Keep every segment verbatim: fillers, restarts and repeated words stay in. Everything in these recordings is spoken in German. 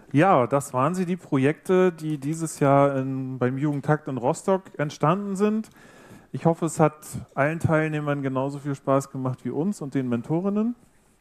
Ja, das waren sie, die Projekte, die dieses Jahr in, beim Jugendtakt in Rostock entstanden sind. Ich hoffe, es hat allen Teilnehmern genauso viel Spaß gemacht wie uns und den Mentorinnen.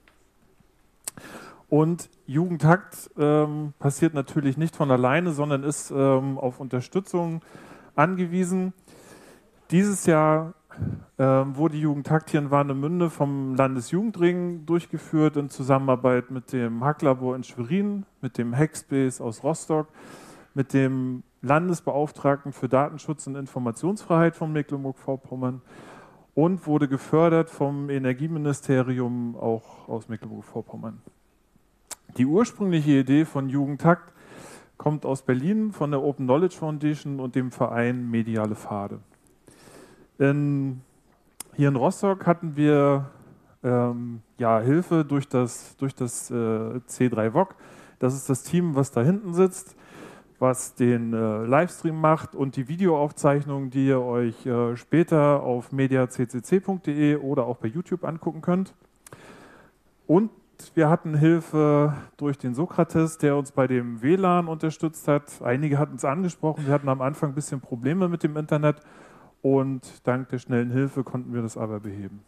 Und Jugendtakt ähm, passiert natürlich nicht von alleine, sondern ist ähm, auf Unterstützung angewiesen. Dieses Jahr ähm, wurde Jugendtakt hier in Warnemünde vom Landesjugendring durchgeführt in Zusammenarbeit mit dem Hacklabor in Schwerin, mit dem Hackspace aus Rostock, mit dem Landesbeauftragten für Datenschutz und Informationsfreiheit von Mecklenburg-Vorpommern und wurde gefördert vom Energieministerium auch aus Mecklenburg-Vorpommern. Die ursprüngliche Idee von Jugendtakt kommt aus Berlin von der Open Knowledge Foundation und dem Verein Mediale Pfade. In, hier in Rostock hatten wir ähm, ja, Hilfe durch das, durch das äh, C drei V O C. Das ist das Team, was da hinten sitzt, was den äh, Livestream macht und die Videoaufzeichnungen, die ihr euch äh, später auf media c c c punkt de oder auch bei YouTube angucken könnt. Und wir hatten Hilfe durch den Sokrates, der uns bei dem W L A N unterstützt hat. Einige hatten es angesprochen, wir hatten am Anfang ein bisschen Probleme mit dem Internet. Und dank der schnellen Hilfe konnten wir das aber beheben.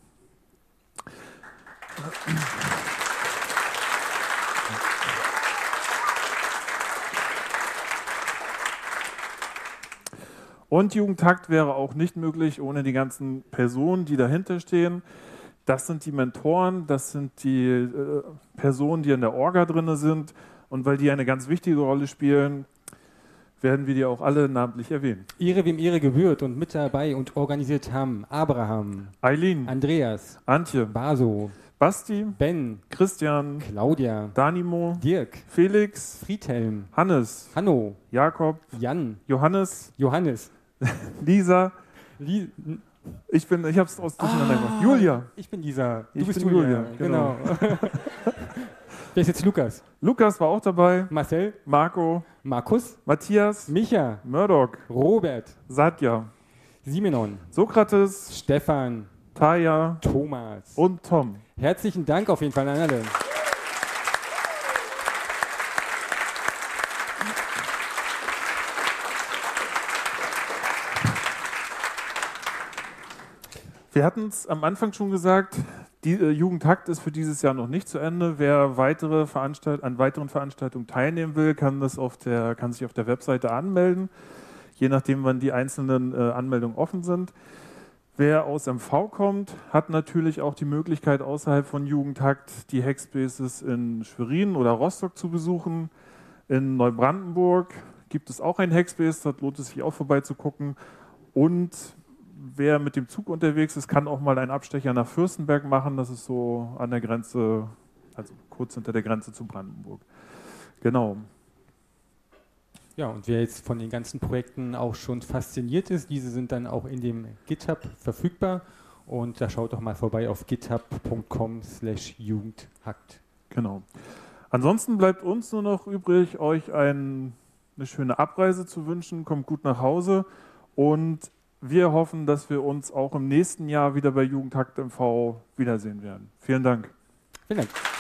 Und Jugendtakt wäre auch nicht möglich ohne die ganzen Personen, die dahinter stehen. Das sind die Mentoren, das sind die äh, Personen, die in der Orga drin sind. Und weil die eine ganz wichtige Rolle spielen, werden wir die auch alle namentlich erwähnen. Ehre wem Ehre gebührt und mit dabei und organisiert haben Abraham, Eileen, Andreas, Antje, Baso, Basti, Ben, Christian, Claudia, Danimo, Dirk, Felix, Friedhelm, Hannes, Hanno, Jakob, Jan, Johannes, Johannes, Lisa, Li ich bin, ich hab's aus durcheinander ah, gemacht. Julia. Ich bin Lisa. Du Ich bist bin Julia. Julia, Genau. genau. Wer ist jetzt Lukas? Lukas war auch dabei, Marcel, Marco, Markus, Matthias, Micha, Murdoch, Robert, Satya, Simenon, Sokrates, Stefan, Taya Thomas. und Tom. Herzlichen Dank auf jeden Fall an alle. Wir hatten es am Anfang schon gesagt, die äh, Jugendtakt ist für dieses Jahr noch nicht zu Ende. Wer weitere Veranstalt an weiteren Veranstaltungen teilnehmen will, kann, das auf der, kann sich auf der Webseite anmelden, je nachdem, wann die einzelnen äh, Anmeldungen offen sind. Wer aus M V kommt, hat natürlich auch die Möglichkeit, außerhalb von Jugendtakt die Hackspaces in Schwerin oder Rostock zu besuchen. In Neubrandenburg gibt es auch ein Hackspace, dort lohnt es sich auch vorbeizugucken. Und wer mit dem Zug unterwegs ist, kann auch mal einen Abstecher nach Fürstenberg machen. Das ist so an der Grenze, also kurz hinter der Grenze zu Brandenburg. Genau. Ja, und wer jetzt von den ganzen Projekten auch schon fasziniert ist, diese sind dann auch in dem GitHub verfügbar. Und da schaut doch mal vorbei auf github punkt com slash jugendhakt. Genau. Ansonsten bleibt uns nur noch übrig, euch ein, eine schöne Abreise zu wünschen. Kommt gut nach Hause und wir hoffen, dass wir uns auch im nächsten Jahr wieder bei Jugendtakt M V wiedersehen werden. Vielen Dank. Vielen Dank.